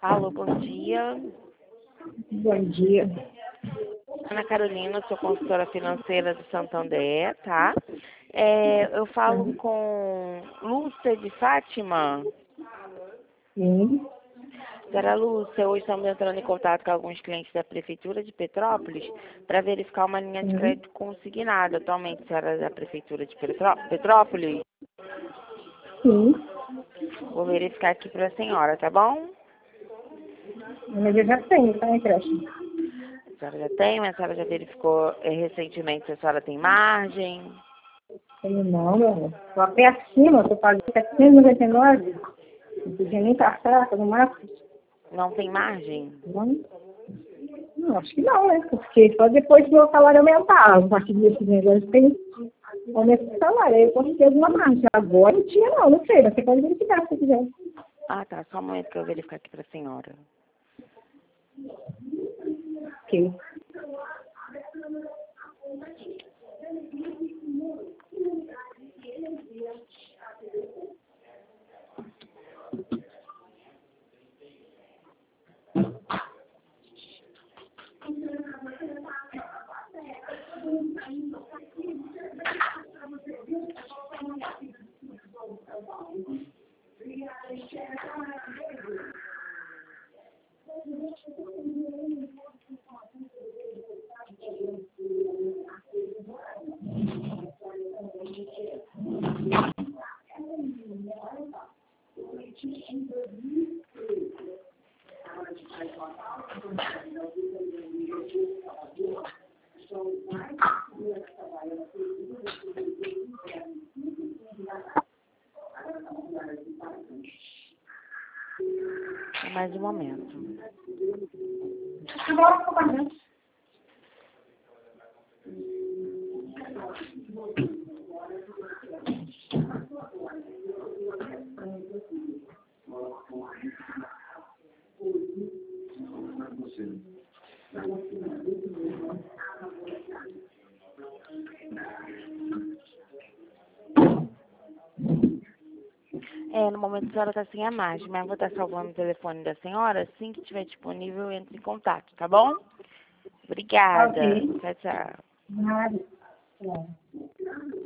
Alô, bom dia. Bom dia. Ana Carolina, sou consultora financeira do Santander, tá? Eu falo com Lúcia de Fátima. Sim. Senhora Lúcia, hoje estamos entrando em contato com alguns clientes da Prefeitura de Petrópolis para verificar uma linha de crédito consignada. Atualmente, a senhora é da Prefeitura de Petrópolis? Sim. Vou verificar aqui para a senhora, tá bom? Mas eu já tenho, tá, empréstimo? A senhora já tem, mas a senhora já verificou recentemente se a senhora tem margem? Tenho não, meu amor. Tô até acima, tô pagando 799. Não podia nem passar, tô no máximo. Não tem margem? Não, acho que não, né? Porque só depois que o meu salário aumentar, a partir desse negócio tem aumento de salário. Aí eu posso ter uma margem. Agora não tinha não sei. Você pode verificar se quiser. Ah, tá. Só um momento que eu vou verificar aqui para a senhora. Ok. Mais um momento. No momento a senhora está sem a margem, mas eu vou estar salvando o telefone da senhora. Assim que estiver disponível, entre em contato, tá bom? Obrigada. Ok. Tchau, tchau. Nada.